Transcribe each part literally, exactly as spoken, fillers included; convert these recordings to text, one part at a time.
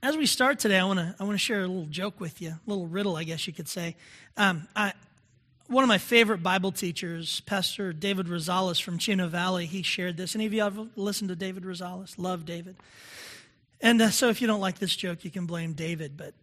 As we start today, I want to I want to share a little joke with you, a little riddle, I guess you could say. Um, I, one of my favorite Bible teachers, Pastor David Rosales from Chino Valley, he shared this. Any of you ever listened to David Rosales? Love David. And uh, so if you don't like this joke, you can blame David. But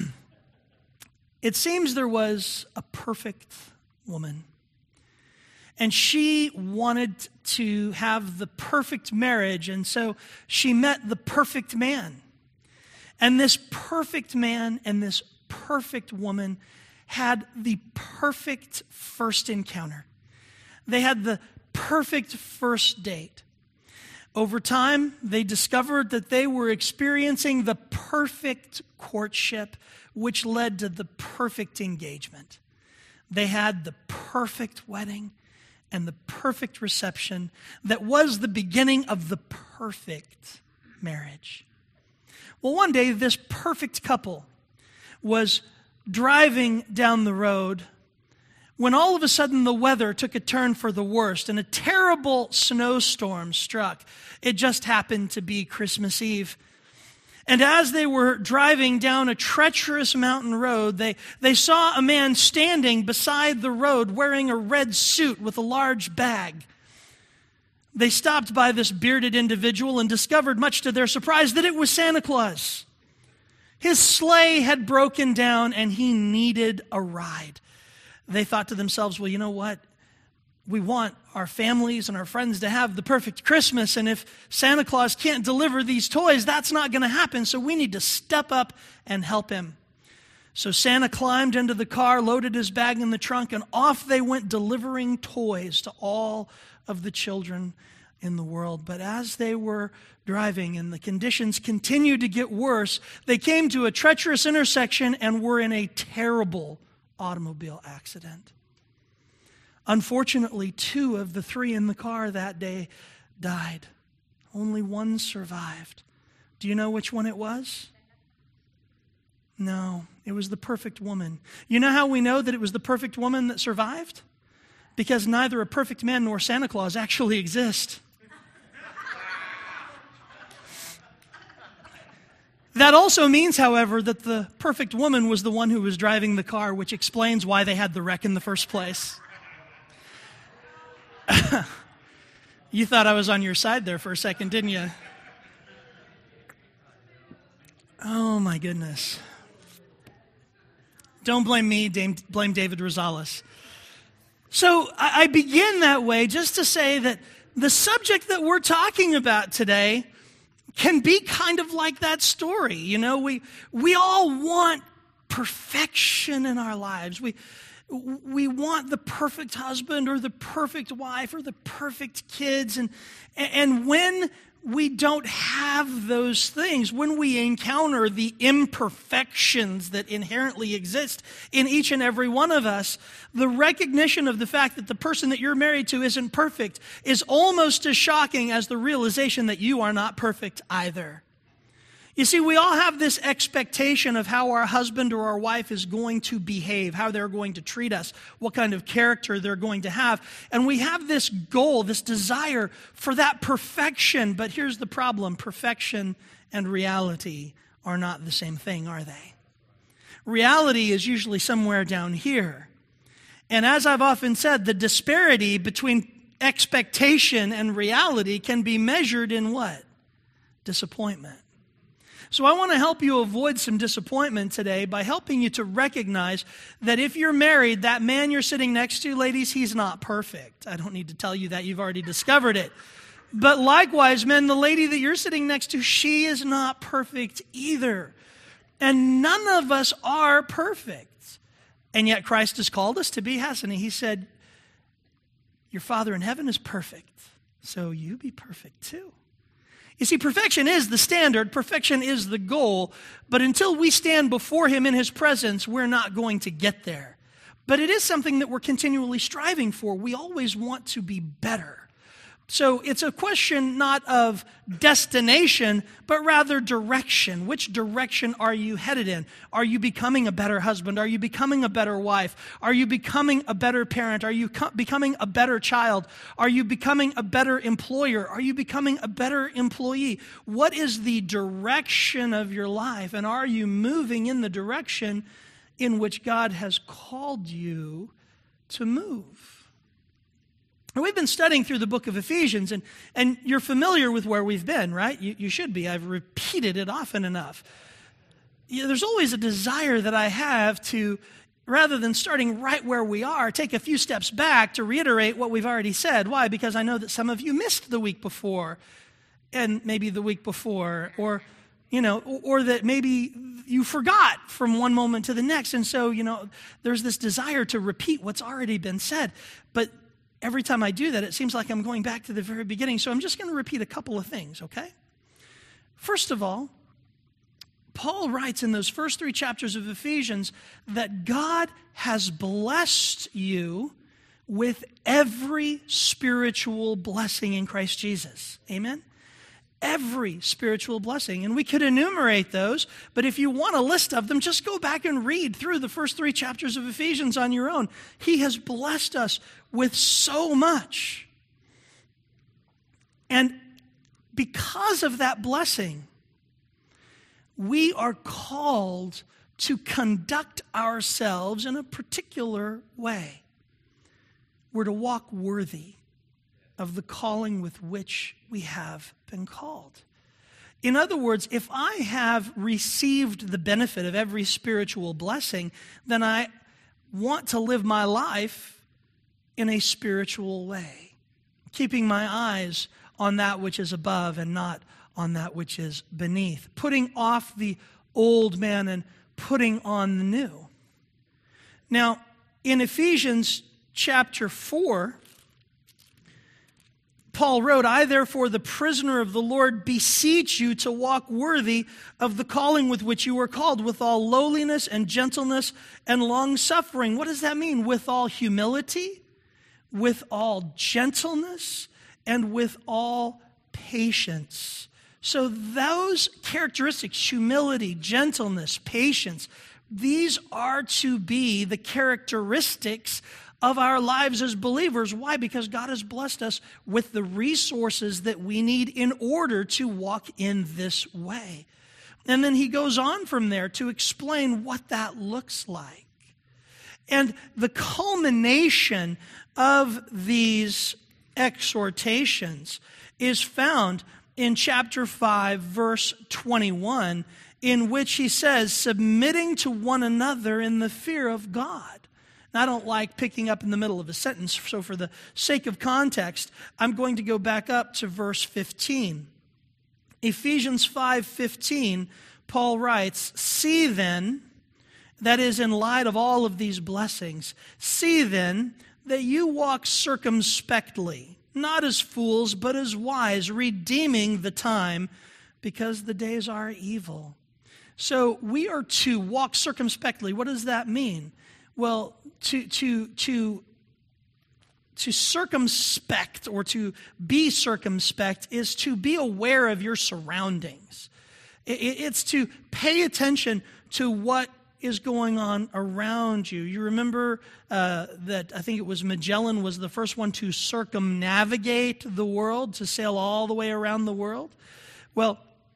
it seems there was a perfect woman. And she wanted to have the perfect marriage, and so she met the perfect man. And this perfect man and this perfect woman had the perfect first encounter. They had the perfect first date. Over time, they discovered that they were experiencing the perfect courtship, which led to the perfect engagement. They had the perfect wedding and the perfect reception that was the beginning of the perfect marriage. Well, one day, this perfect couple was driving down the road when all of a sudden the weather took a turn for the worst and a terrible snowstorm struck. It just happened to be Christmas Eve. And as they were driving down a treacherous mountain road, they, they saw a man standing beside the road wearing a red suit with a large bag. They stopped by this bearded individual and discovered, much to their surprise, that it was Santa Claus. His sleigh had broken down and he needed a ride. They thought to themselves, well, you know what? We want our families and our friends to have the perfect Christmas, and if Santa Claus can't deliver these toys, that's not going to happen, so we need to step up and help him. So Santa climbed into the car, loaded his bag in the trunk, and off they went delivering toys to all of the children in the world. But as they were driving and the conditions continued to get worse, they came to a treacherous intersection and were in a terrible automobile accident. Unfortunately, two of the three in the car that day died. Only one survived. Do you know which one it was? No, it was the perfect woman. You know how we know that it was the perfect woman that survived? Because neither a perfect man nor Santa Claus actually exist. That also means, however, that the perfect woman was the one who was driving the car, which explains why they had the wreck in the first place. You thought I was on your side there for a second, didn't you? Oh, my goodness. Don't blame me, blame David Rosales. So I begin that way just to say that the subject that we're talking about today can be kind of like that story. You know, we we all want perfection in our lives. We we want the perfect husband or the perfect wife or the perfect kids. And and when we don't have those things, when we encounter the imperfections that inherently exist in each and every one of us, the recognition of the fact that the person that you're married to isn't perfect is almost as shocking as the realization that you are not perfect either. You see, we all have this expectation of how our husband or our wife is going to behave, how they're going to treat us, what kind of character they're going to have. And we have this goal, this desire for that perfection. But here's the problem. Perfection and reality are not the same thing, are they? Reality is usually somewhere down here. And as I've often said, the disparity between expectation and reality can be measured in what? Disappointment. So I want to help you avoid some disappointment today by helping you to recognize that if you're married, that man you're sitting next to, ladies, he's not perfect. I don't need to tell you that. You've already discovered it. But likewise, men, the lady that you're sitting next to, she is not perfect either. And none of us are perfect. And yet Christ has called us to be, hasn't he? He said, your Father in heaven is perfect, so you be perfect too. You see, perfection is the standard, perfection is the goal, but until we stand before him in his presence, we're not going to get there. But it is something that we're continually striving for. We always want to be better. So it's a question not of destination, but rather direction. Which direction are you headed in? Are you becoming a better husband? Are you becoming a better wife? Are you becoming a better parent? Are you co- becoming a better child? Are you becoming a better employer? Are you becoming a better employee? What is the direction of your life? And are you moving in the direction in which God has called you to move? And we've been studying through the book of Ephesians, and, and you're familiar with where we've been, right? You, you should be. I've repeated it often enough. You know, there's always a desire that I have to, rather than starting right where we are, take a few steps back to reiterate what we've already said. Why? Because I know that some of you missed the week before, and maybe the week before, or, you know, or, or that maybe you forgot from one moment to the next. And so, you know, there's this desire to repeat what's already been said. But every time I do that, it seems like I'm going back to the very beginning. So I'm just going to repeat a couple of things, okay? First of all, Paul writes in those first three chapters of Ephesians that God has blessed you with every spiritual blessing in Christ Jesus. Amen? Every spiritual blessing. And we could enumerate those, but if you want a list of them, just go back and read through the first three chapters of Ephesians on your own. He has blessed us with so much. And because of that blessing, we are called to conduct ourselves in a particular way. We're to walk worthy of the calling with which we have been called. In other words, if I have received the benefit of every spiritual blessing, then I want to live my life in a spiritual way, keeping my eyes on that which is above and not on that which is beneath, putting off the old man and putting on the new. Now, in Ephesians chapter four, Paul wrote, I, therefore, the prisoner of the Lord, beseech you to walk worthy of the calling with which you were called, with all lowliness and gentleness and long-suffering. What does that mean? With all humility, with all gentleness, and with all patience. So those characteristics, humility, gentleness, patience, these are to be the characteristics of our lives as believers. Why? Because God has blessed us with the resources that we need in order to walk in this way. And then he goes on from there to explain what that looks like. And the culmination of these exhortations is found in chapter five, verse twenty-one, in which he says, submitting to one another in the fear of God. Now, I don't like picking up in the middle of a sentence, so for the sake of context, I'm going to go back up to verse fifteen. Ephesians five fifteen, Paul writes, see then, that is in light of all of these blessings, see then that you walk circumspectly, not as fools, but as wise, redeeming the time, because the days are evil. So we are to walk circumspectly. What does that mean? Well, to to to to circumspect or to be circumspect is to be aware of your surroundings. It's to pay attention to what is going on around you. You remember uh, that I think it was Magellan was the first one to circumnavigate the world, to sail all the way around the world. Well,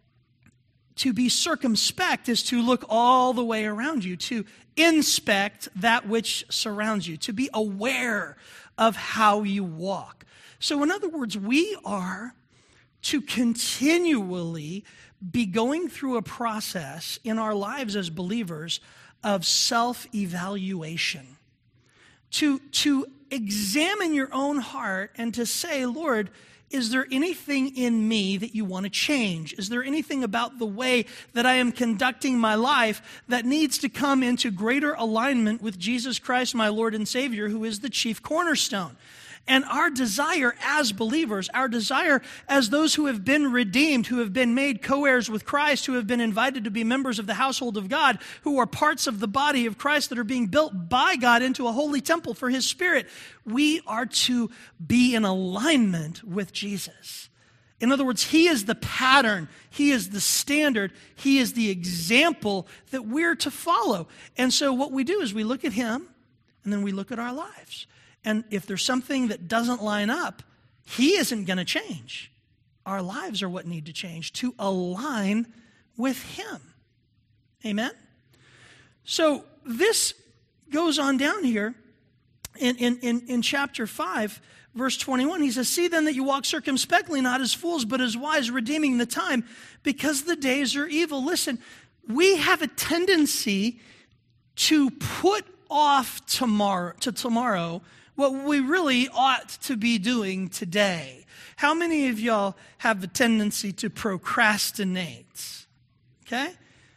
to be circumspect is to look all the way around you, to inspect that which surrounds you, to be aware of how you walk. So in other words, we are to continually be going through a process in our lives as believers of self-evaluation, to, to examine your own heart and to say, Lord, is there anything in me that you want to change? Is there anything about the way that I am conducting my life that needs to come into greater alignment with Jesus Christ, my Lord and Savior, who is the chief cornerstone? And our desire as believers, our desire as those who have been redeemed, who have been made co-heirs with Christ, who have been invited to be members of the household of God, who are parts of the body of Christ that are being built by God into a holy temple for his Spirit, we are to be in alignment with Jesus. In other words, he is the pattern, he is the standard, he is the example that we're to follow. And so what we do is we look at him, and then we look at our lives. And if there's something that doesn't line up, he isn't going to change. Our lives are what need to change to align with him. Amen? So this goes on down here in, in, in, in chapter five, verse twenty-one. He says, see then that you walk circumspectly, not as fools, but as wise, redeeming the time, because the days are evil. Listen, we have a tendency to put off tomorrow to tomorrow what we really ought to be doing today. How many of y'all have a tendency to procrastinate? Okay?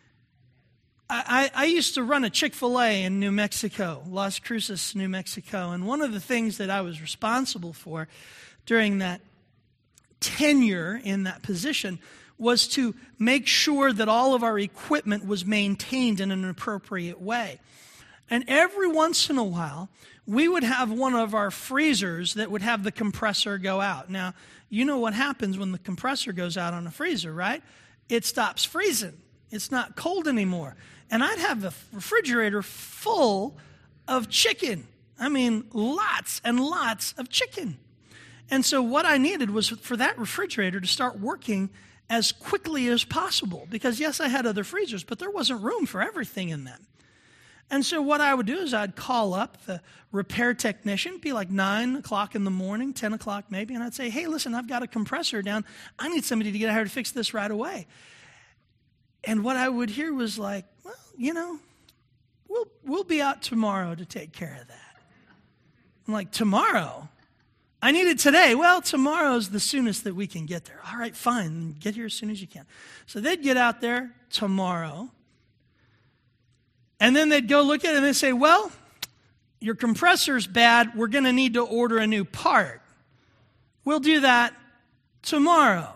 I, I, I used to run a Chick-fil-A in New Mexico, Las Cruces, New Mexico, and one of the things that I was responsible for during that tenure in that position was to make sure that all of our equipment was maintained in an appropriate way. And every once in a while, we would have one of our freezers that would have the compressor go out. Now, you know what happens when the compressor goes out on a freezer, right? It stops freezing. It's not cold anymore. And I'd have the refrigerator full of chicken. I mean, lots and lots of chicken. And so what I needed was for that refrigerator to start working as quickly as possible. Because, yes, I had other freezers, but there wasn't room for everything in them. And so what I would do is I'd call up the repair technician, it'd be like nine o'clock in the morning, ten o'clock maybe, and I'd say, hey, listen, I've got a compressor down. I need somebody to get out here to fix this right away. And what I would hear was like, well, you know, we'll we'll be out tomorrow to take care of that. I'm like, tomorrow? I need it today. Well, tomorrow's the soonest that we can get there. All right, fine. Get here as soon as you can. So they'd get out there tomorrow. And then they'd go look at it and they'd say, well, your compressor's bad. We're going to need to order a new part. We'll do that tomorrow.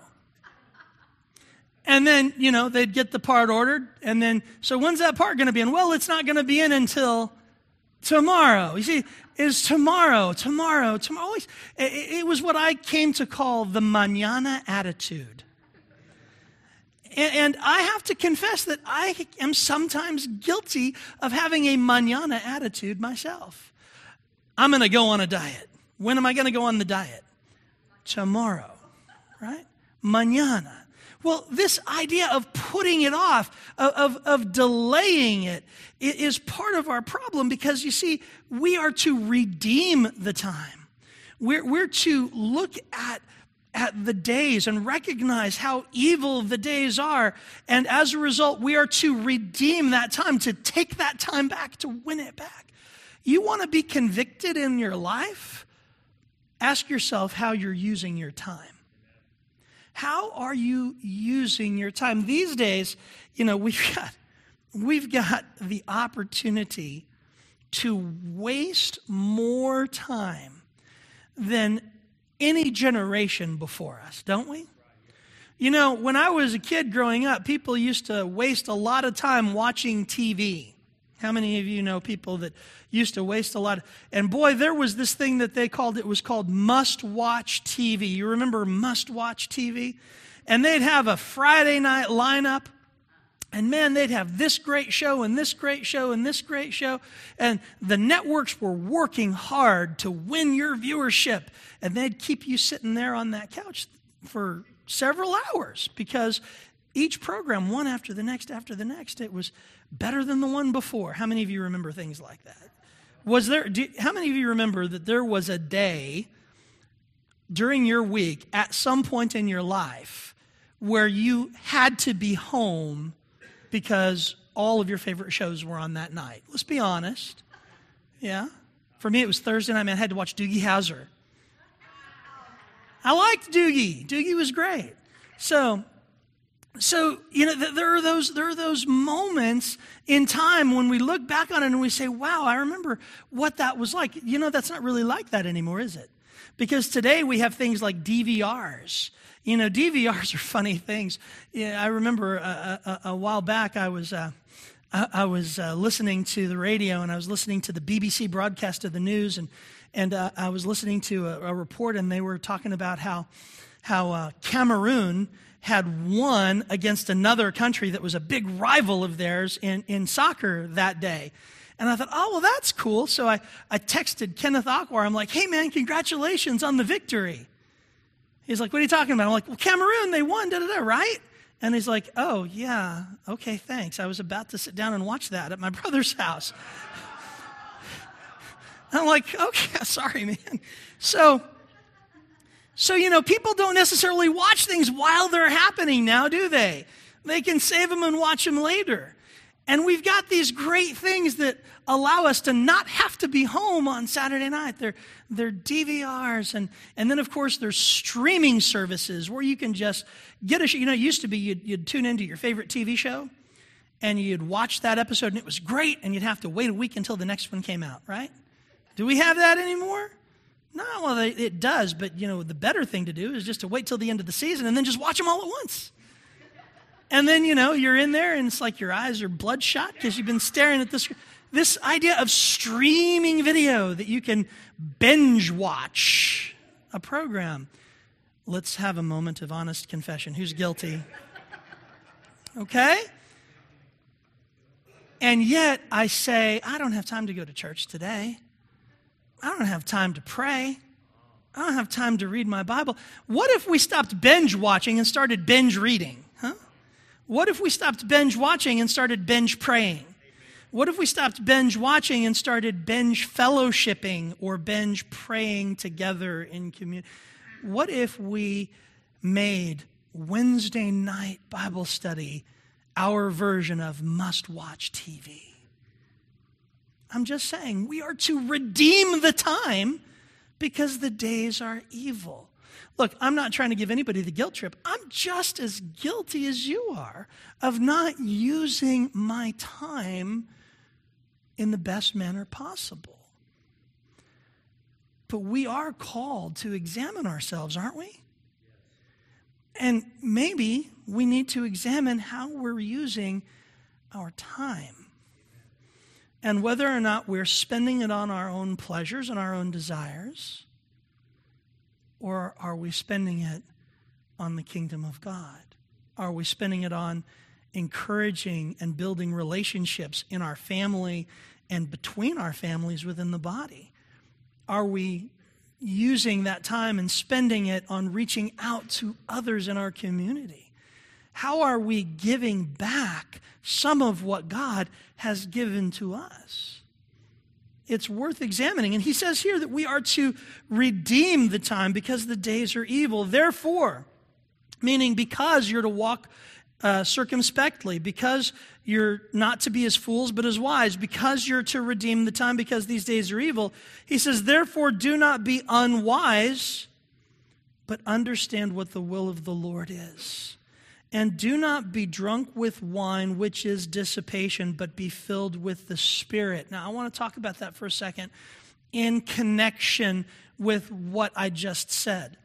And then, you know, they'd get the part ordered. And then, so when's that part going to be in? Well, it's not going to be in until tomorrow. You see, it's tomorrow, tomorrow, tomorrow. It was what I came to call the mañana attitude. And I have to confess that I am sometimes guilty of having a mañana attitude myself. I'm going to go on a diet. When am I going to go on the diet? Tomorrow, right? Mañana. Well, this idea of putting it off, of, of, of delaying it, is part of our problem because, you see, we are to redeem the time. We're, we're to look at at the days and recognize how evil the days are. And as a result, we are to redeem that time, to take that time back, to win it back. You want to be convicted in your life? Ask yourself how you're using your time. How are you using your time? These days, you know, we've got, we've got the opportunity to waste more time than any generation before us, don't we? You know, when I was a kid growing up, people used to waste a lot of time watching T V. How many of you know people that used to waste a lot of, and boy, there was this thing that they called, it was called must-watch T V. You remember must-watch T V? And they'd have a Friday night lineup, and man, they'd have this great show and this great show and this great show. And the networks were working hard to win your viewership. And they'd keep you sitting there on that couch for several hours because each program, one after the next after the next, it was better than the one before. How many of you remember things like that? Was there? Do, how many of you remember that there was a day during your week at some point in your life where you had to be home because all of your favorite shows were on that night? Let's be honest. Yeah. For me, it was Thursday night. I, mean, I had to watch Doogie Howser. I liked Doogie. Doogie was great. So, so you know, there are those there are those moments in time when we look back on it and we say, "Wow, I remember what that was like." You know, that's not really like that anymore, is it? Because today we have things like D V Rs. You know, D V Rs are funny things. Yeah, I remember a, a, a while back I was uh, I, I was uh, listening to the radio, and I was listening to the B B C broadcast of the news, and and uh, I was listening to a, a report, and they were talking about how how uh, Cameroon had won against another country that was a big rival of theirs in, in soccer that day. And I thought, oh, well, that's cool. So I, I texted Kenneth Akwar. I'm like, hey, man, congratulations on the victory. He's like, what are you talking about? I'm like, well, Cameroon, they won, da-da-da, right? And he's like, oh, yeah, okay, thanks. I was about to sit down and watch that at my brother's house. I'm like, okay, sorry, man. So, so, you know, people don't necessarily watch things while they're happening now, do they? They can save them and watch them later. And we've got these great things that allow us to not have to be home on Saturday night. They're, they're D V Rs. And, and then, of course, there's streaming services where you can just get a show. You know, it used to be you'd, you'd tune into your favorite T V show, and you'd watch that episode, and it was great, and you'd have to wait a week until the next one came out, right? Do we have that anymore? No, well, it does. But, you know, the better thing to do is just to wait till the end of the season and then just watch them all at once. And then, you know, you're in there and it's like your eyes are bloodshot because you've been staring at this this idea of streaming video that you can binge watch a program. Let's have a moment of honest confession. Who's guilty? Okay? And yet I say, I don't have time to go to church today. I don't have time to pray. I don't have time to read my Bible. What if we stopped binge watching and started binge reading? Huh? What if we stopped binge watching and started binge praying? What if we stopped binge watching and started binge fellowshipping or binge praying together in community? What if we made Wednesday night Bible study our version of must-watch T V? I'm just saying, we are to redeem the time because the days are evil. Look, I'm not trying to give anybody the guilt trip. I'm just as guilty as you are of not using my time in the best manner possible. But we are called to examine ourselves, aren't we? And maybe we need to examine how we're using our time and whether or not we're spending it on our own pleasures and our own desires, or are we spending it on the kingdom of God? Are we spending it on encouraging and building relationships in our family and between our families within the body? Are we using that time and spending it on reaching out to others in our community? How are we giving back some of what God has given to us? It's worth examining. And he says here that we are to redeem the time because the days are evil. Therefore, meaning because you're to walk uh, circumspectly, because you're not to be as fools but as wise, because you're to redeem the time because these days are evil. He says, therefore, do not be unwise, but understand what the will of the Lord is. And do not be drunk with wine, which is dissipation, but be filled with the Spirit. Now, I want to talk about that for a second in connection with what I just said.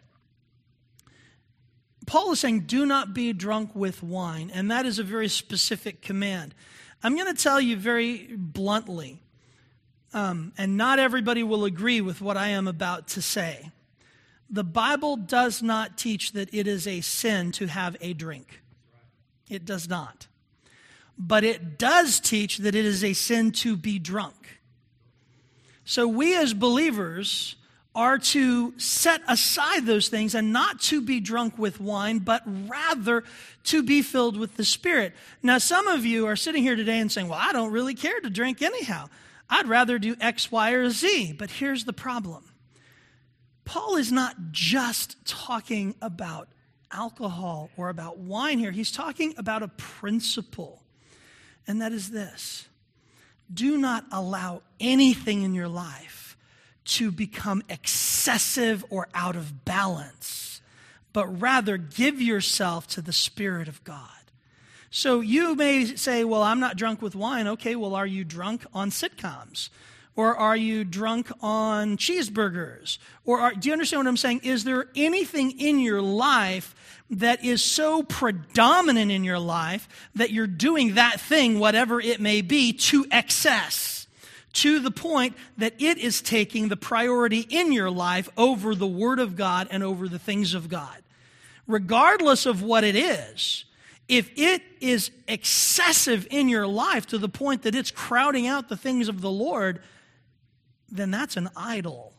Paul is saying, do not be drunk with wine, and that is a very specific command. I'm going to tell you very bluntly, um, and not everybody will agree with what I am about to say. The Bible does not teach that it is a sin to have a drink. It does not. But it does teach that it is a sin to be drunk. So we as believers are to set aside those things and not to be drunk with wine, but rather to be filled with the Spirit. Now, some of you are sitting here today and saying, well, I don't really care to drink anyhow. I'd rather do X, Y, or Z. But here's the problem. Paul is not just talking about alcohol or about wine here. He's talking about a principle, and that is this. Do not allow anything in your life to become excessive or out of balance, but rather give yourself to the Spirit of God. So you may say, well, I'm not drunk with wine. Okay, well, are you drunk on sitcoms? Or are you drunk on cheeseburgers? Or are, do you understand what I'm saying? Is there anything in your life that is so predominant in your life that you're doing that thing, whatever it may be, to excess, to the point that it is taking the priority in your life over the Word of God and over the things of God? Regardless of what it is, if it is excessive in your life to the point that it's crowding out the things of the Lord, then that's an idol.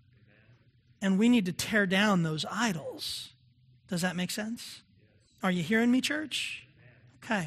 And we need to tear down those idols. Does that make sense? Are you hearing me, church? Okay.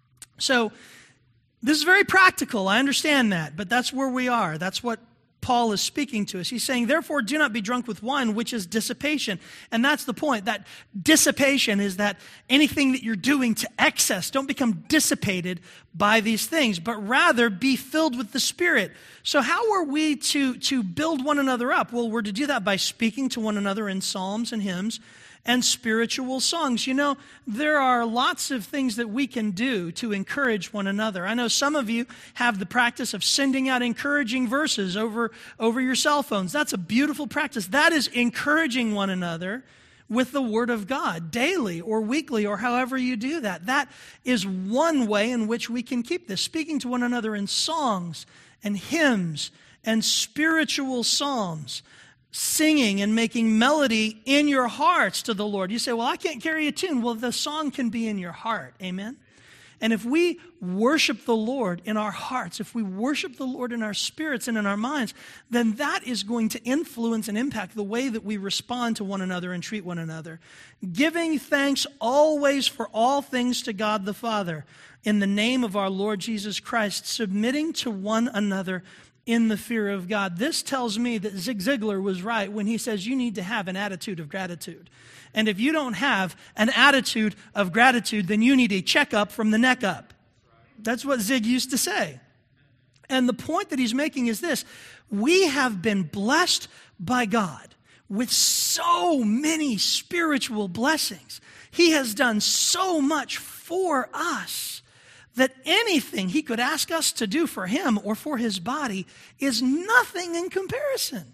So, this is very practical. I understand that, but that's where we are. That's what Paul is speaking to us. He's saying, therefore, do not be drunk with wine, which is dissipation. And that's the point. That dissipation is that anything that you're doing to excess, don't become dissipated by these things, but rather be filled with the Spirit. So how are we to, to build one another up? Well, we're to do that by speaking to one another in psalms and hymns and spiritual songs. You know, there are lots of things that we can do to encourage one another. I know some of you have the practice of sending out encouraging verses over, over your cell phones. That's a beautiful practice. That is encouraging one another with the Word of God daily or weekly or however you do that. That is one way in which we can keep this, speaking to one another in songs and hymns and spiritual psalms, singing and making melody in your hearts to the Lord. You say, well, I can't carry a tune. Well, the song can be in your heart. Amen? And if we worship the Lord in our hearts, if we worship the Lord in our spirits and in our minds, then that is going to influence and impact the way that we respond to one another and treat one another. Giving thanks always for all things to God the Father, in the name of our Lord Jesus Christ, submitting to one another in the fear of God. This tells me that Zig Ziglar was right when he says you need to have an attitude of gratitude. And if you don't have an attitude of gratitude, then you need a checkup from the neck up. That's what Zig used to say. And the point that he's making is this: we have been blessed by God with so many spiritual blessings. He has done so much for us that anything he could ask us to do for him or for his body is nothing in comparison.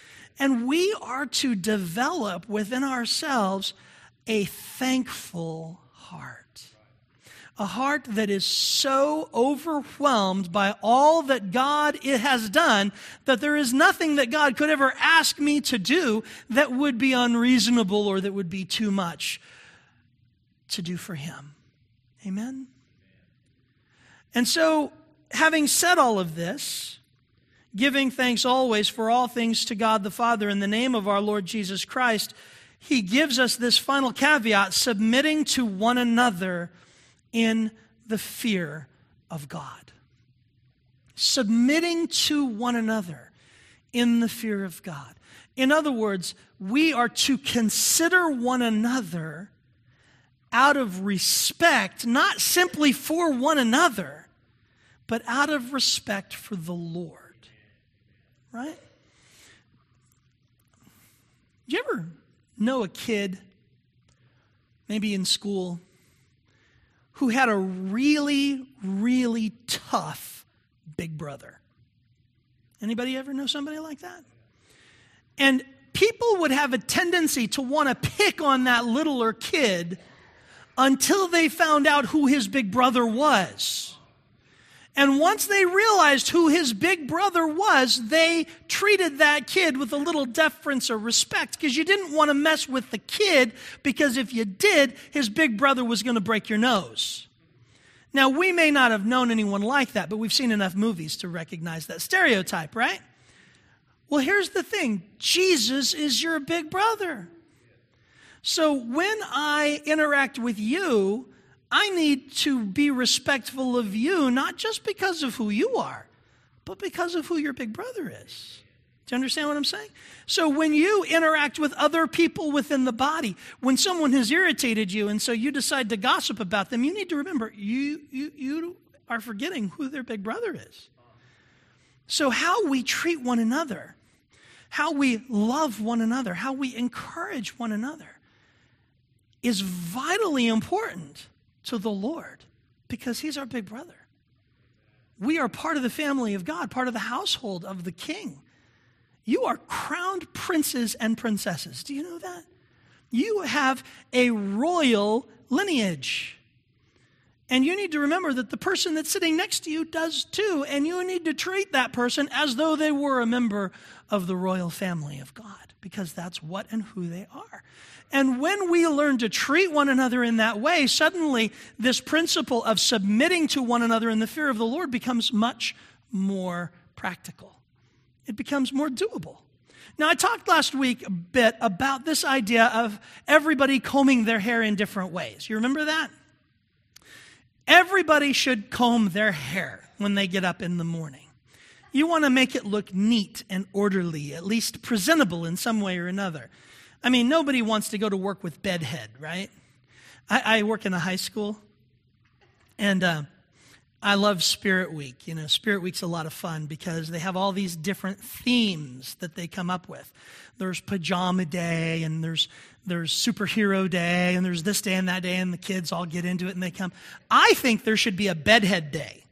And we are to develop within ourselves a thankful heart. A heart that is so overwhelmed by all that God it has done that there is nothing that God could ever ask me to do that would be unreasonable or that would be too much to do for him. Amen? And so, having said all of this, giving thanks always for all things to God the Father in the name of our Lord Jesus Christ, he gives us this final caveat: submitting to one another in the fear of God. Submitting to one another in the fear of God. In other words, we are to consider one another out of respect, not simply for one another, but out of respect for the Lord. Right? Do you ever know a kid, maybe in school, who had a really, really tough big brother? Anybody ever know somebody like that? And people would have a tendency to want to pick on that littler kid until they found out who his big brother was. And once they realized who his big brother was, they treated that kid with a little deference or respect, because you didn't want to mess with the kid, because if you did, his big brother was going to break your nose. Now, we may not have known anyone like that, but we've seen enough movies to recognize that stereotype, right? Well, here's the thing. Jesus is your big brother. So when I interact with you, I need to be respectful of you, not just because of who you are, but because of who your big brother is. Do you understand what I'm saying? So when you interact with other people within the body, when someone has irritated you and so you decide to gossip about them, you need to remember you, you, you are forgetting who their big brother is. So how we treat one another, how we love one another, how we encourage one another is vitally important to the Lord, because he's our big brother. We are part of the family of God, part of the household of the King. You are crowned princes and princesses. Do you know that? You have a royal lineage. And you need to remember that the person that's sitting next to you does too, and you need to treat that person as though they were a member of the royal family of God, because that's what and who they are. And when we learn to treat one another in that way, suddenly this principle of submitting to one another in the fear of the Lord becomes much more practical. It becomes more doable. Now, I talked last week a bit about this idea of everybody combing their hair in different ways. You remember that? Everybody should comb their hair when they get up in the morning. You want to make it look neat and orderly, at least presentable in some way or another. I mean, nobody wants to go to work with bedhead, right? I, I work in a high school, and uh, I love Spirit Week. You know, Spirit Week's a lot of fun because they have all these different themes that they come up with. There's Pajama Day, and there's there's Superhero Day, and there's this day and that day, and the kids all get into it and they come. I think there should be a Bedhead Day.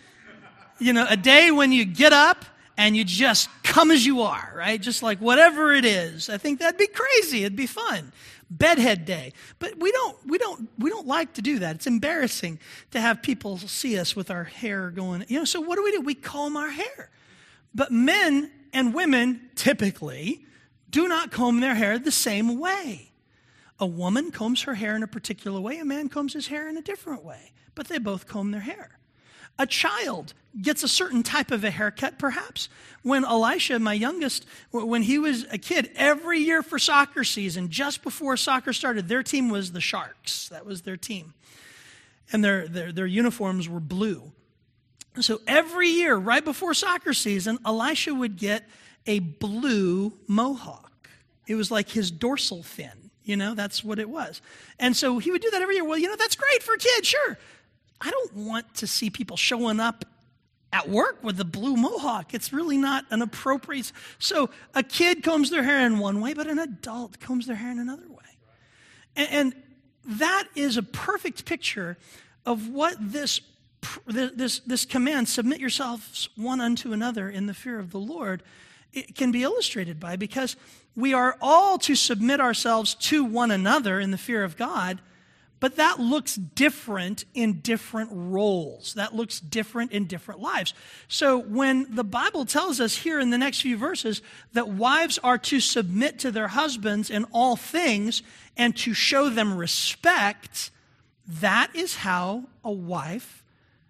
You know, a day when you get up and you just come as you are, right? Just like whatever it is. I think that'd be crazy. It'd be fun. Bedhead Day. But we don't we don't we don't like to do that. It's embarrassing to have people see us with our hair going, you know, so what do we do? We comb our hair. But men and women typically do not comb their hair the same way. A woman combs her hair in a particular way, a man combs his hair in a different way, but they both comb their hair. A child gets a certain type of a haircut, perhaps. When Elisha, my youngest, when he was a kid, every year for soccer season, just before soccer started, their team was the Sharks. That was their team. And their, their, their uniforms were blue. So every year, right before soccer season, Elisha would get a blue mohawk. It was like his dorsal fin. You know, that's what it was. And so he would do that every year. Well, you know, that's great for a kid, sure. I don't want to see people showing up at work with a blue mohawk. It's really not an appropriate. So a kid combs their hair in one way, but an adult combs their hair in another way. And, and that is a perfect picture of what this, this, this command, submit yourselves one unto another in the fear of the Lord, it can be illustrated by, because we are all to submit ourselves to one another in the fear of God. But that looks different in different roles. That looks different in different lives. So when the Bible tells us here in the next few verses that wives are to submit to their husbands in all things and to show them respect, that is how a wife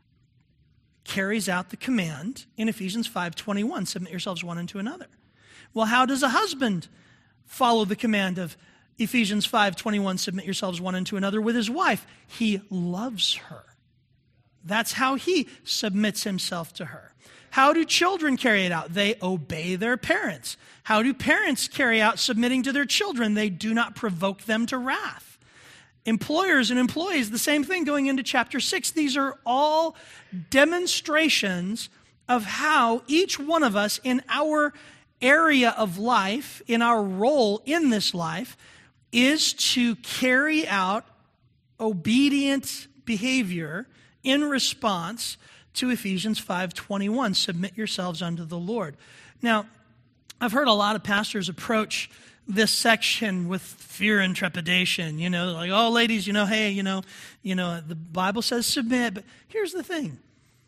carries out the command in Ephesians five twenty-one, submit yourselves one unto another. Well, how does a husband follow the command of Ephesians five twenty-one, submit yourselves one unto another with his wife? He loves her. That's how he submits himself to her. How do children carry it out? They obey their parents. How do parents carry out submitting to their children? They do not provoke them to wrath. Employers and employees, the same thing going into chapter six. These are all demonstrations of how each one of us in our area of life, in our role in this life, is to carry out obedient behavior in response to Ephesians five twenty-one, submit yourselves unto the Lord. Now, I've heard a lot of pastors approach this section with fear and trepidation, you know, like, oh, ladies, you know, hey, you know, you know, the Bible says submit, but here's the thing.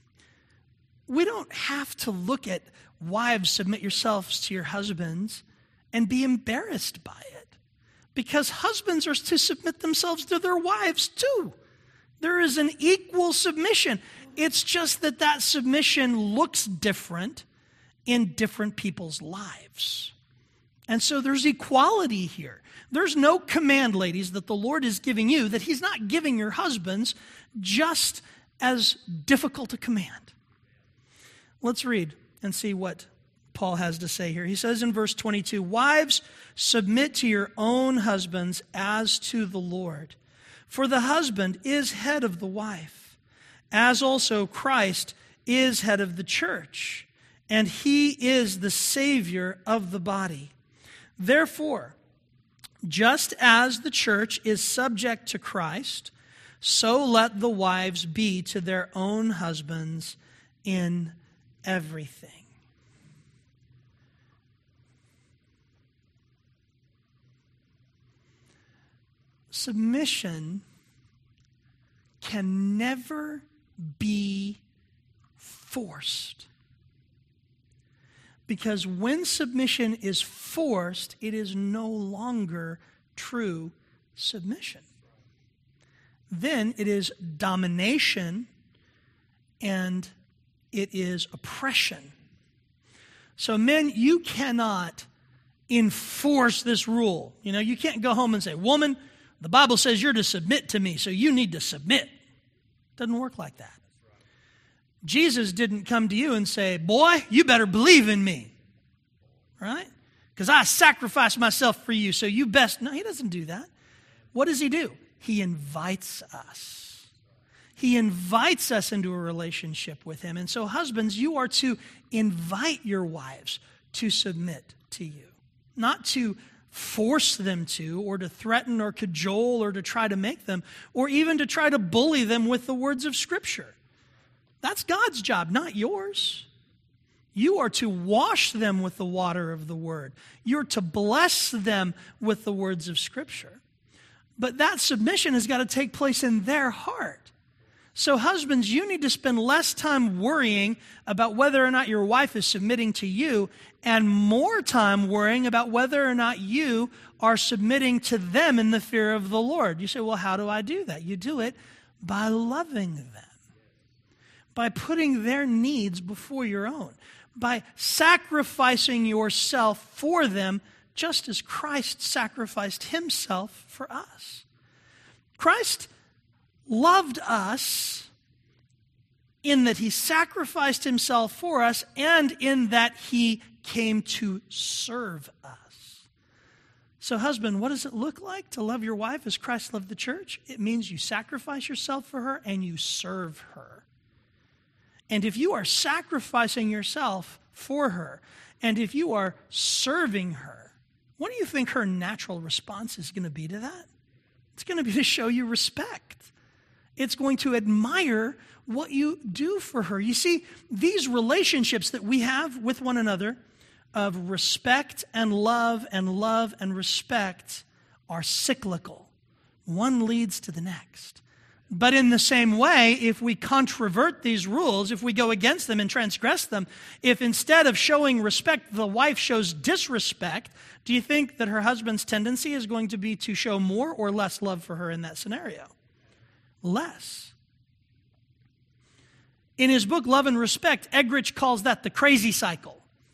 We don't have to look at wives, submit yourselves to your husbands and be embarrassed by it. Because husbands are to submit themselves to their wives too. There is an equal submission. It's just that that submission looks different in different people's lives. And so there's equality here. There's no command, ladies, that the Lord is giving you that he's not giving your husbands just as difficult a command. Let's read and see what Paul has to say here. He says in verse twenty-two, wives, submit to your own husbands as to the Lord. For the husband is head of the wife, as also Christ is head of the church, and he is the Savior of the body. Therefore, just as the church is subject to Christ, so let the wives be to their own husbands in everything. Submission can never be forced. Because when submission is forced, it is no longer true submission. Then it is domination and it is oppression. So men, you cannot enforce this rule. You know, you can't go home and say, woman, the Bible says you're to submit to me, so you need to submit. It doesn't work like that. Jesus didn't come to you and say, boy, you better believe in me, right? Because I sacrificed myself for you, so you best. No, he doesn't do that. What does he do? He invites us. He invites us into a relationship with him. And so husbands, you are to invite your wives to submit to you, not to force them to, or to threaten or cajole or to try to make them, or even to try to bully them with the words of Scripture. That's God's job, not yours. You are to wash them with the water of the Word. You're to bless them with the words of Scripture. But that submission has got to take place in their heart. So husbands, you need to spend less time worrying about whether or not your wife is submitting to you and more time worrying about whether or not you are submitting to them in the fear of the Lord. You say, well, how do I do that? You do it by loving them, by putting their needs before your own, by sacrificing yourself for them just as Christ sacrificed himself for us. Christ loved us in that he sacrificed himself for us and in that he came to serve us. So husband, what does it look like to love your wife as Christ loved the church? It means you sacrifice yourself for her and you serve her. And if you are sacrificing yourself for her, and if you are serving her, what do you think her natural response is going to be to that? It's going to be to show you respect. It's going to admire what you do for her. You see, these relationships that we have with one another of respect and love and love and respect are cyclical. One leads to the next. But in the same way, if we controvert these rules, if we go against them and transgress them, if instead of showing respect, the wife shows disrespect, do you think that her husband's tendency is going to be to show more or less love for her in that scenario? Less. In his book, Love and Respect, Eggerichs calls that the crazy cycle.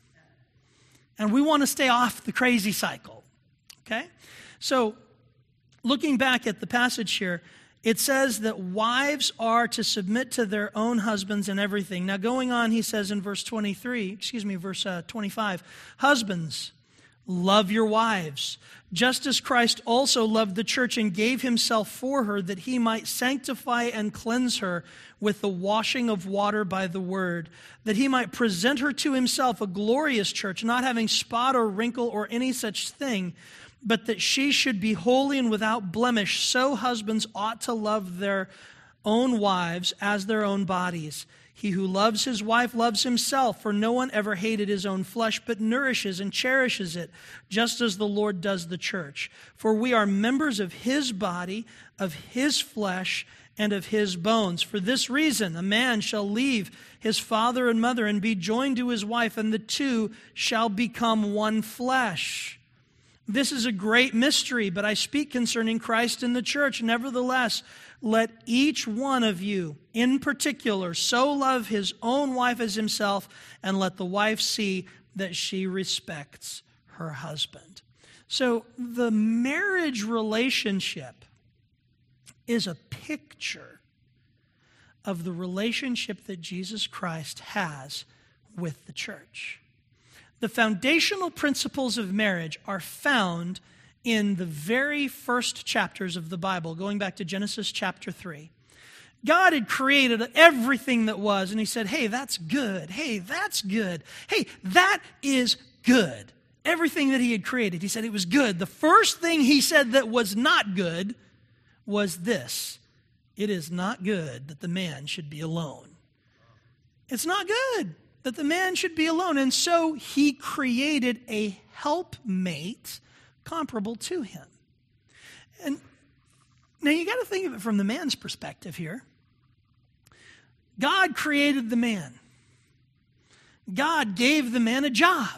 And we want to stay off the crazy cycle. Okay? So, looking back at the passage here, it says that wives are to submit to their own husbands in everything. Now, going on, he says in verse twenty-three, excuse me, verse uh, twenty-five, husbands, love your wives, just as Christ also loved the church and gave himself for her, that he might sanctify and cleanse her with the washing of water by the word, that he might present her to himself a glorious church, not having spot or wrinkle or any such thing, but that she should be holy and without blemish. So husbands ought to love their own wives as their own bodies. He who loves his wife loves himself, for no one ever hated his own flesh, but nourishes and cherishes it, just as the Lord does the church. For we are members of his body, of his flesh, and of his bones. For this reason, a man shall leave his father and mother and be joined to his wife, and the two shall become one flesh. This is a great mystery, but I speak concerning Christ and the church. Nevertheless, let each one of you, in particular, so love his own wife as himself, and let the wife see that she respects her husband. So the marriage relationship is a picture of the relationship that Jesus Christ has with the church. The foundational principles of marriage are found in the very first chapters of the Bible, going back to Genesis chapter three. God had created everything that was, and he said, hey, that's good. Hey, that's good. Hey, that is good. Everything that he had created, he said it was good. The first thing he said that was not good was this: it is not good that the man should be alone. It's not good that the man should be alone. And so he created a helpmate comparable to him. And now you got to think of it from the man's perspective here. God created the man. God gave the man a job.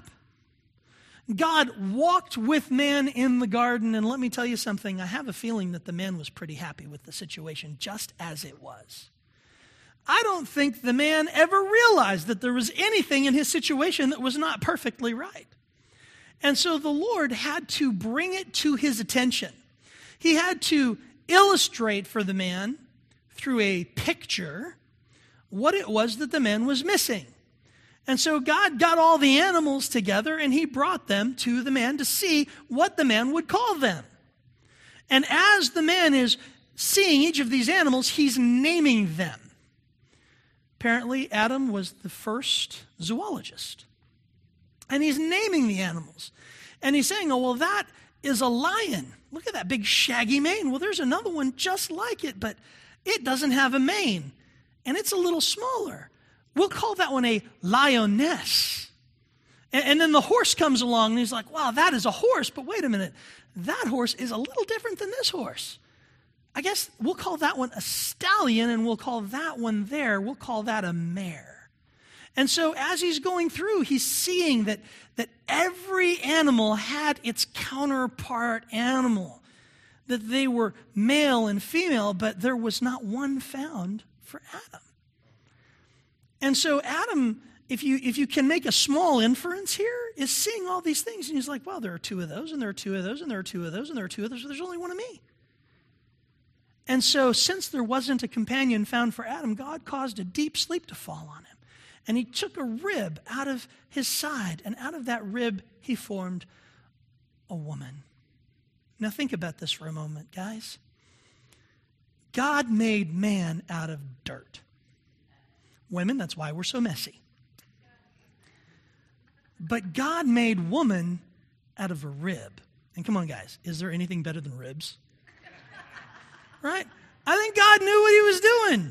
God walked with man in the garden, and let me tell you something, I have a feeling that the man was pretty happy with the situation just as it was. I don't think the man ever realized that there was anything in his situation that was not perfectly right. And so the Lord had to bring it to his attention. He had to illustrate for the man through a picture what it was that the man was missing. And so God got all the animals together and he brought them to the man to see what the man would call them. And as the man is seeing each of these animals, he's naming them. Apparently, Adam was the first zoologist. And he's naming the animals. And he's saying, oh, well, that is a lion. Look at that big shaggy mane. Well, there's another one just like it, but it doesn't have a mane. And it's a little smaller. We'll call that one a lioness. And, and then the horse comes along and he's like, wow, that is a horse. But wait a minute. That horse is a little different than this horse. I guess we'll call that one a stallion, and we'll call that one there, we'll call that a mare. And so as he's going through, he's seeing that, that every animal had its counterpart animal, that they were male and female, but there was not one found for Adam. And so Adam, if you if you can make a small inference here, is seeing all these things, and he's like, well, there are two of those, and there are two of those, and there are two of those, and there are two of those, so there's only one of me. And so since there wasn't a companion found for Adam, God caused a deep sleep to fall on him. And he took a rib out of his side, and out of that rib he formed a woman. Now think about this for a moment, guys. God made man out of dirt. Women, that's why we're so messy. But God made woman out of a rib. And come on, guys, is there anything better than ribs? Right? I think God knew what he was doing.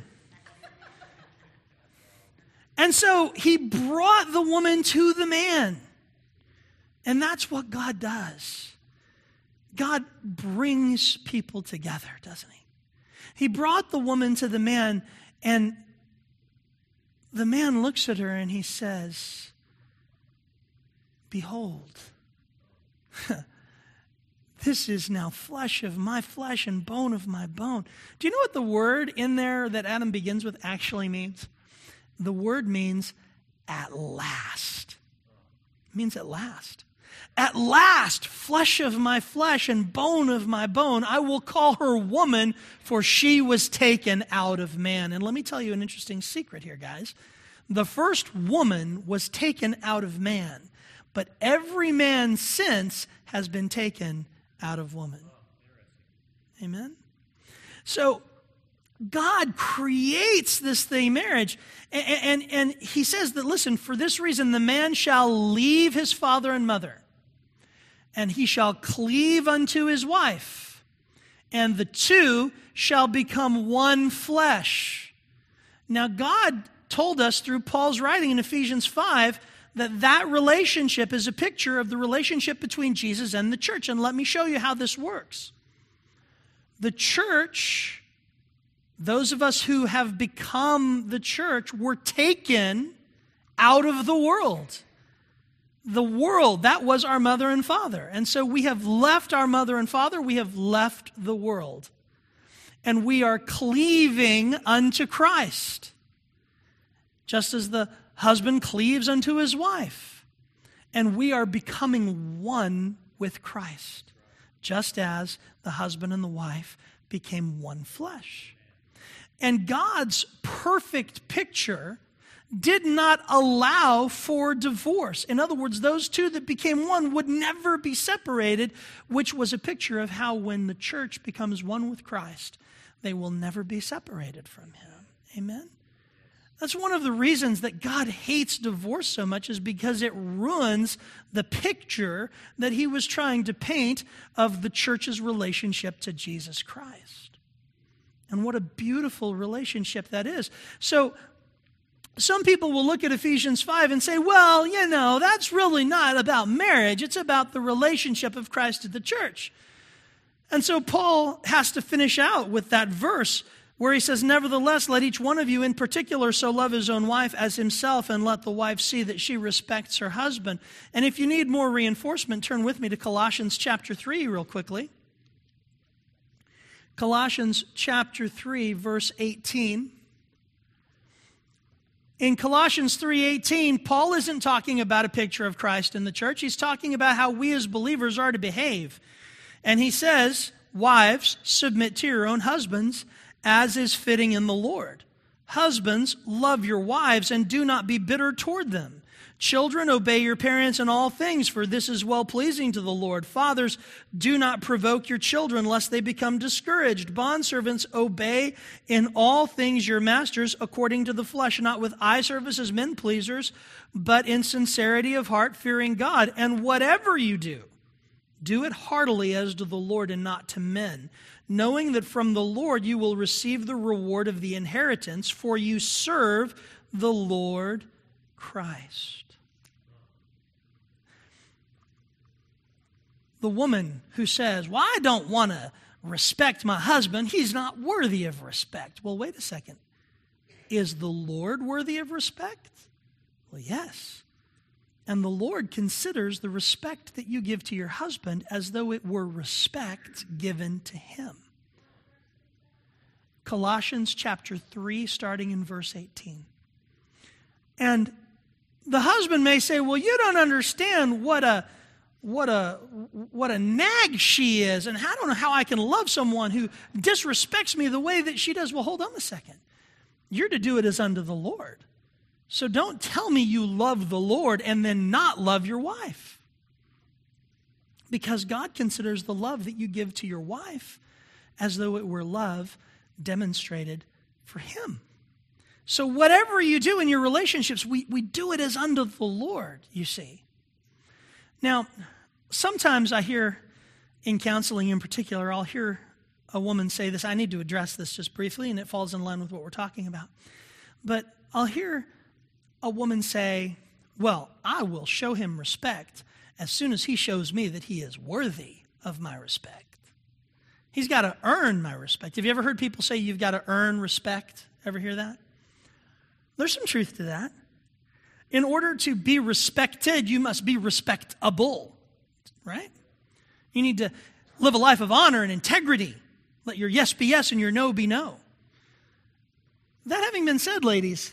And so he brought the woman to the man. And that's what God does. God brings people together, doesn't he? He brought the woman to the man, and the man looks at her and he says, behold, this is now flesh of my flesh and bone of my bone. Do you know what the word in there that Adam begins with actually means? The word means at last. It means at last. At last, flesh of my flesh and bone of my bone, I will call her woman, for she was taken out of man. And let me tell you an interesting secret here, guys. The first woman was taken out of man, but every man since has been taken out of woman. Amen? So God creates this thing, marriage, and, and, and he says that, listen, for this reason the man shall leave his father and mother, and he shall cleave unto his wife, and the two shall become one flesh. Now God told us through Paul's writing in Ephesians five that that relationship is a picture of the relationship between Jesus and the church. And let me show you how this works. The church, those of us who have become the church, were taken out of the world. The world, that was our mother and father. And so we have left our mother and father, we have left the world. And we are cleaving unto Christ. Just as the husband cleaves unto his wife. And we are becoming one with Christ, just as the husband and the wife became one flesh. And God's perfect picture did not allow for divorce. In other words, those two that became one would never be separated, which was a picture of how when the church becomes one with Christ, they will never be separated from him. Amen? That's one of the reasons that God hates divorce so much, is because it ruins the picture that he was trying to paint of the church's relationship to Jesus Christ. And what a beautiful relationship that is. So some people will look at Ephesians five and say, well, you know, that's really not about marriage. It's about the relationship of Christ to the church. And so Paul has to finish out with that verse where he says, nevertheless, let each one of you in particular so love his own wife as himself, and let the wife see that she respects her husband. And if you need more reinforcement, turn with me to Colossians chapter three real quickly. Colossians chapter three, verse eighteen. In Colossians three eighteen, Paul isn't talking about a picture of Christ in the church. He's talking about how we as believers are to behave. And he says, wives, submit to your own husbands as is fitting in the Lord. Husbands, love your wives and do not be bitter toward them. Children, obey your parents in all things, for this is well-pleasing to the Lord. Fathers, do not provoke your children, lest they become discouraged. Bondservants, obey in all things your masters according to the flesh, not with eye service as men pleasers, but in sincerity of heart, fearing God. And whatever you do, do it heartily as to the Lord and not to men, knowing that from the Lord you will receive the reward of the inheritance, for you serve the Lord Christ. The woman who says, well, I don't want to respect my husband. He's not worthy of respect. Well, wait a second. Is the Lord worthy of respect? Well, yes. And the Lord considers the respect that you give to your husband as though it were respect given to him. Colossians chapter three, starting in verse eighteen. And the husband may say, well, you don't understand what a what a what a nag she is, and I don't know how I can love someone who disrespects me the way that she does. Well, hold on a second. You're to do it as unto the Lord. So don't tell me you love the Lord and then not love your wife. Because God considers the love that you give to your wife as though it were love demonstrated for him. So whatever you do in your relationships, we, we do it as unto the Lord, you see. Now, sometimes I hear, in counseling in particular, I'll hear a woman say this. I need to address this just briefly, and it falls in line with what we're talking about. But I'll hear a woman say, well, I will show him respect as soon as he shows me that he is worthy of my respect. He's got to earn my respect. Have you ever heard people say you've got to earn respect? Ever hear that? There's some truth to that. In order to be respected, you must be respectable, right? You need to live a life of honor and integrity. Let your yes be yes and your no be no. That having been said, ladies,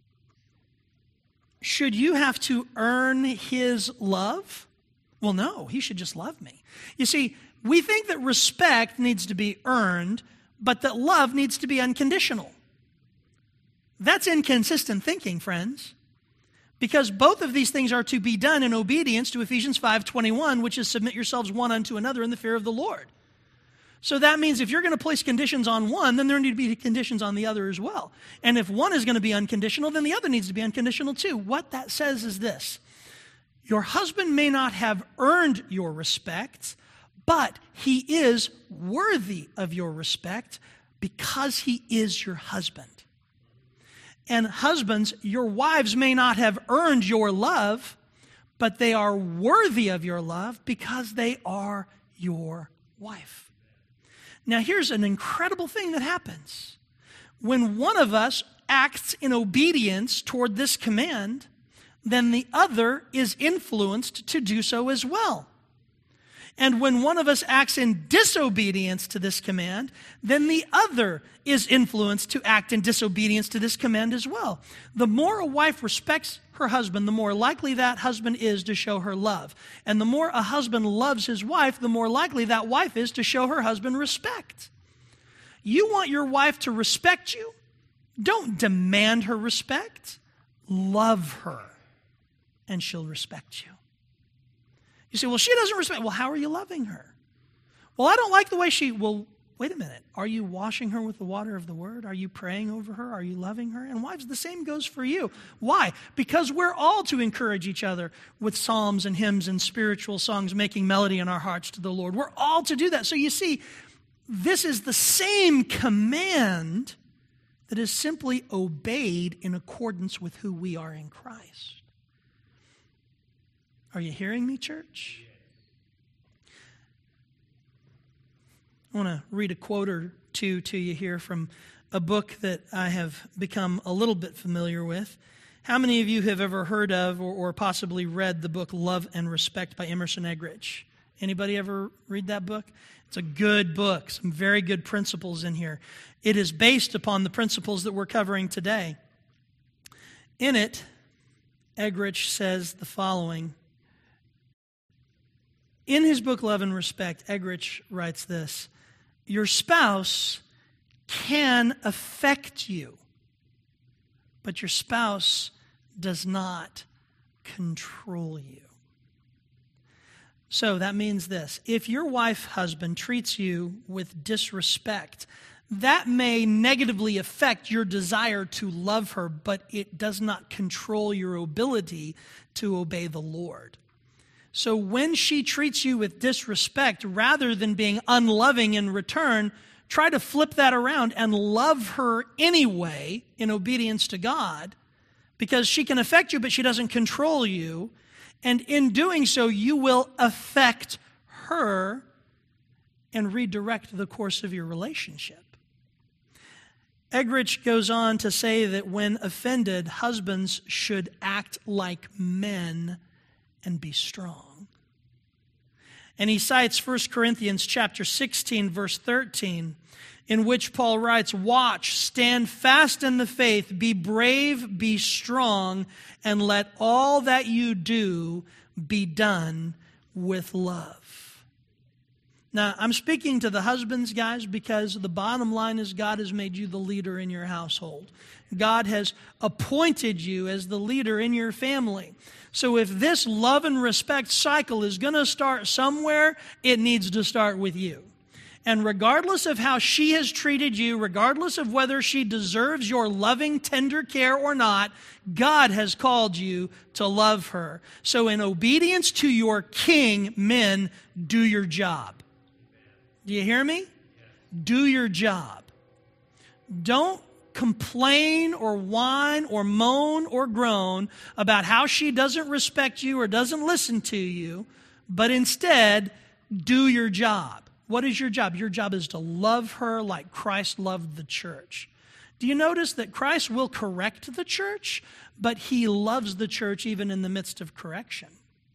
should you have to earn his love? Well, no, he should just love me. You see, we think that respect needs to be earned, but that love needs to be unconditional. That's inconsistent thinking, friends, because both of these things are to be done in obedience to Ephesians five twenty-one, which is submit yourselves one unto another in the fear of the Lord. So that means if you're going to place conditions on one, then there need to be conditions on the other as well. And if one is going to be unconditional, then the other needs to be unconditional too. What that says is this: your husband may not have earned your respect, but he is worthy of your respect because he is your husband. And husbands, your wives may not have earned your love, but they are worthy of your love because they are your wife. Now, here's an incredible thing that happens. When one of us acts in obedience toward this command, then the other is influenced to do so as well. And when one of us acts in disobedience to this command, then the other is influenced to act in disobedience to this command as well. The more a wife respects her husband, the more likely that husband is to show her love. And the more a husband loves his wife, the more likely that wife is to show her husband respect. You want your wife to respect you? Don't demand her respect. Love her, and she'll respect you. You say, well, she doesn't respect. Well, how are you loving her? Well, I don't like the way she, well, wait a minute. Are you washing her with the water of the word? Are you praying over her? Are you loving her? And wives, the same goes for you. Why? Because we're all to encourage each other with psalms and hymns and spiritual songs, making melody in our hearts to the Lord. We're all to do that. So you see, this is the same command that is simply obeyed in accordance with who we are in Christ. Are you hearing me, church? I want to read a quote or two to you here from a book that I have become a little bit familiar with. How many of you have ever heard of or, or possibly read the book Love and Respect by Emerson Eggerichs? Anybody ever read that book? It's a good book, some very good principles in here. It is based upon the principles that we're covering today. In it, Eggerich says the following. In his book, Love and Respect, Eggerich writes this: your spouse can affect you, but your spouse does not control you. So that means this: if your wife, husband, treats you with disrespect, that may negatively affect your desire to love her, but it does not control your ability to obey the Lord. So when she treats you with disrespect, rather than being unloving in return, try to flip that around and love her anyway in obedience to God, because she can affect you, but she doesn't control you. And in doing so, you will affect her and redirect the course of your relationship. Eggerich goes on to say that when offended, husbands should act like men and be strong. And he cites First Corinthians chapter sixteen, verse thirteen, in which Paul writes, watch, stand fast in the faith, be brave, be strong, and let all that you do be done with love. Now, I'm speaking to the husbands, guys, because the bottom line is God has made you the leader in your household. God has appointed you as the leader in your family. So if this love and respect cycle is going to start somewhere, it needs to start with you. And regardless of how she has treated you, regardless of whether she deserves your loving, tender care or not, God has called you to love her. So in obedience to your king, men, do your job. Do you hear me? Do your job. Don't complain or whine or moan or groan about how she doesn't respect you or doesn't listen to you, but instead, do your job. What is your job? Your job is to love her like Christ loved the church. Do you notice that Christ will correct the church, but he loves the church even in the midst of correction?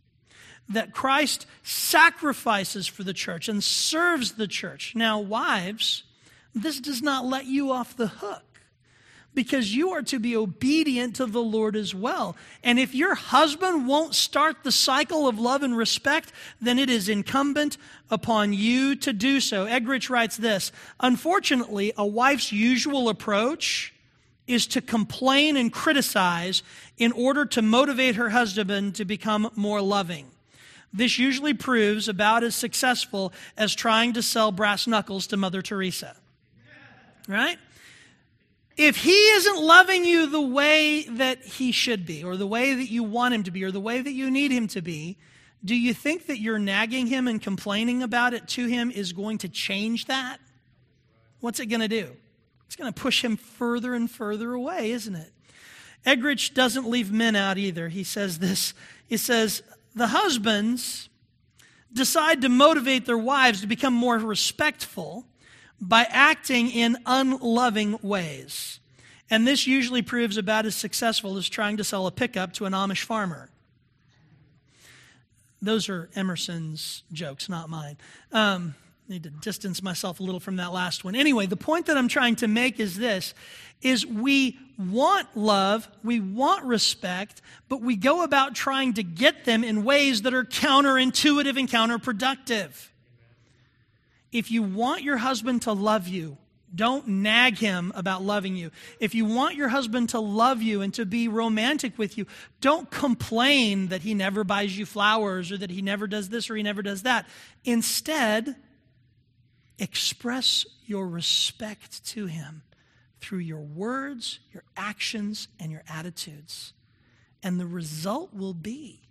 That Christ sacrifices for the church and serves the church. Now, wives, this does not let you off the hook, because you are to be obedient to the Lord as well. And if your husband won't start the cycle of love and respect, then it is incumbent upon you to do so. Eggerich writes this: unfortunately, a wife's usual approach is to complain and criticize in order to motivate her husband to become more loving. This usually proves about as successful as trying to sell brass knuckles to Mother Teresa. Right? If he isn't loving you the way that he should be, or the way that you want him to be, or the way that you need him to be, do you think that you're nagging him and complaining about it to him is going to change that? What's it going to do? It's going to push him further and further away, isn't it? Eggerich doesn't leave men out either. He says this. He says, the husbands decide to motivate their wives to become more respectful by acting in unloving ways. And this usually proves about as successful as trying to sell a pickup to an Amish farmer. Those are Emerson's jokes, not mine. Um, I need to distance myself a little from that last one. Anyway, the point that I'm trying to make is this, is we want love, we want respect, but we go about trying to get them in ways that are counterintuitive and counterproductive. If you want your husband to love you, don't nag him about loving you. If you want your husband to love you and to be romantic with you, don't complain that he never buys you flowers or that he never does this or he never does that. Instead, express your respect to him through your words, your actions, and your attitudes. And the result will be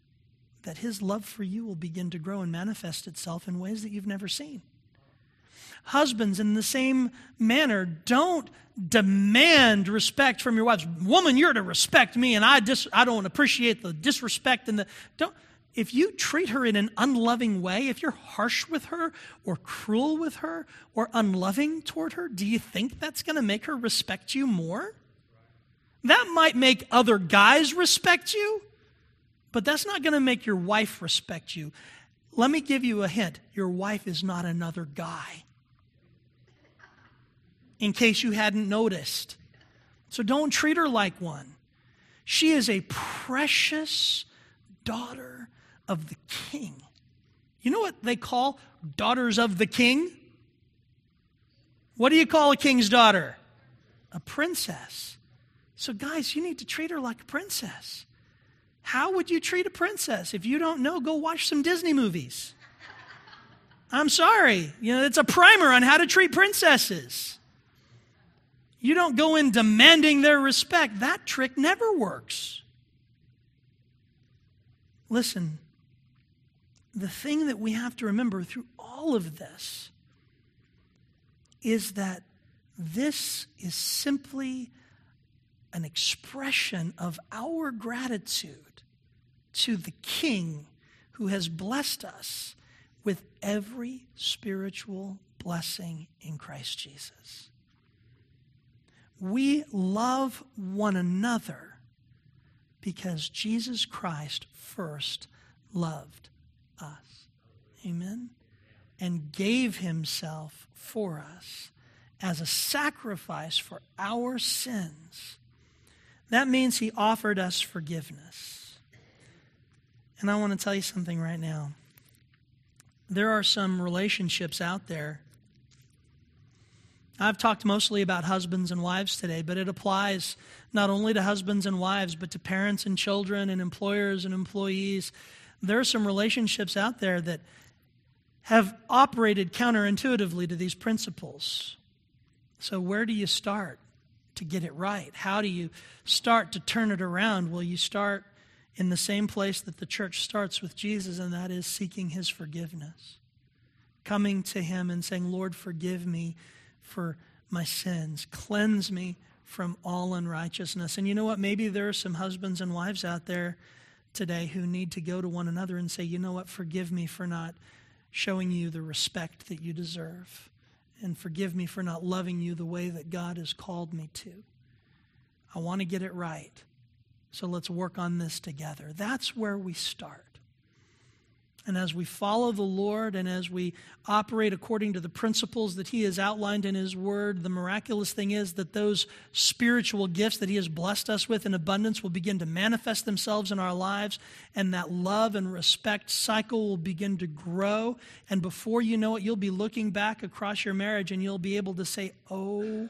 that his love for you will begin to grow and manifest itself in ways that you've never seen. Husbands, in the same manner, don't demand respect from your wives. Woman, you're to respect me, and I dis- I don't appreciate the disrespect and the don't. If you treat her in an unloving way, if you're harsh with her or cruel with her or unloving toward her, do you think that's going to make her respect you more? That might make other guys respect you, but that's not going to make your wife respect you. Let me give you a hint. Your wife is not another guy, in case you hadn't noticed. So don't treat her like one. She is a precious daughter of the King. You know what they call daughters of the King? What do you call a king's daughter? A princess. So guys, you need to treat her like a princess. How would you treat a princess? If you don't know, go watch some Disney movies. I'm sorry. You know, it's a primer on how to treat princesses. You don't go in demanding their respect. That trick never works. Listen, the thing that we have to remember through all of this is that this is simply an expression of our gratitude to the King who has blessed us with every spiritual blessing in Christ Jesus. We love one another because Jesus Christ first loved us. Amen? And gave himself for us as a sacrifice for our sins. That means he offered us forgiveness. And I want to tell you something right now. There are some relationships out there. I've talked mostly about husbands and wives today, but it applies not only to husbands and wives, but to parents and children and employers and employees. There are some relationships out there that have operated counterintuitively to these principles. So where do you start to get it right? How do you start to turn it around? Well, you start in the same place that the church starts with Jesus, and that is seeking his forgiveness. Coming to him and saying, Lord, forgive me for my sins. Cleanse me from all unrighteousness. And you know what? Maybe there are some husbands and wives out there today who need to go to one another and say, you know what? Forgive me for not showing you the respect that you deserve. And forgive me for not loving you the way that God has called me to. I want to get it right. So let's work on this together. That's where we start. And as we follow the Lord and as we operate according to the principles that he has outlined in his word, the miraculous thing is that those spiritual gifts that he has blessed us with in abundance will begin to manifest themselves in our lives, and that love and respect cycle will begin to grow. And before you know it, you'll be looking back across your marriage and you'll be able to say, oh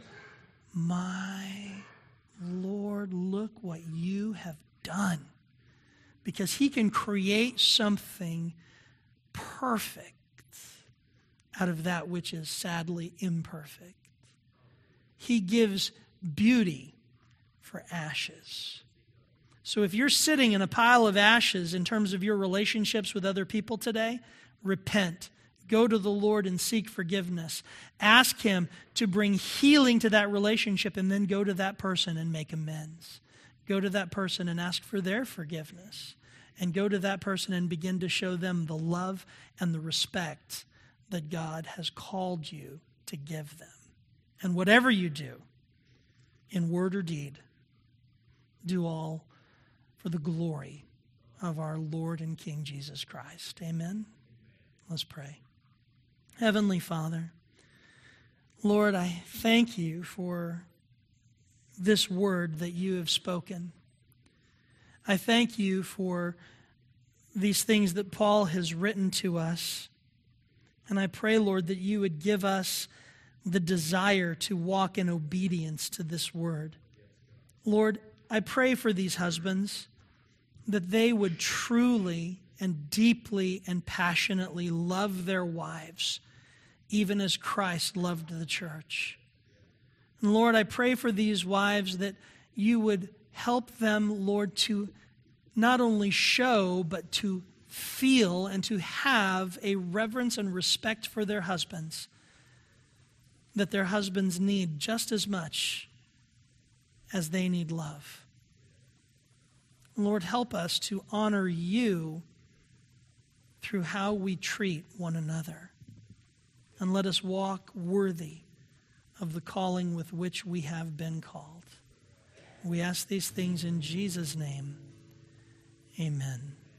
my Lord, look what you have done. Because he can create something perfect out of that which is sadly imperfect. He gives beauty for ashes. So if you're sitting in a pile of ashes in terms of your relationships with other people today, repent. Go to the Lord and seek forgiveness. Ask him to bring healing to that relationship, and then go to that person and make amends. Go to that person and ask for their forgiveness. And go to that person and begin to show them the love and the respect that God has called you to give them. And whatever you do, in word or deed, do all for the glory of our Lord and King Jesus Christ. Amen? Let's pray. Heavenly Father, Lord, I thank you for this word that you have spoken. I thank you for these things that Paul has written to us. And I pray, Lord, that you would give us the desire to walk in obedience to this word. Lord, I pray for these husbands that they would truly and deeply and passionately love their wives, even as Christ loved the church. And Lord, I pray for these wives that you would help them, Lord, to not only show, but to feel and to have a reverence and respect for their husbands. that their husbands need just as much as they need love. Lord, help us to honor you through how we treat one another. And let us walk worthy of the calling with which we have been called. We ask these things in Jesus' name. Amen.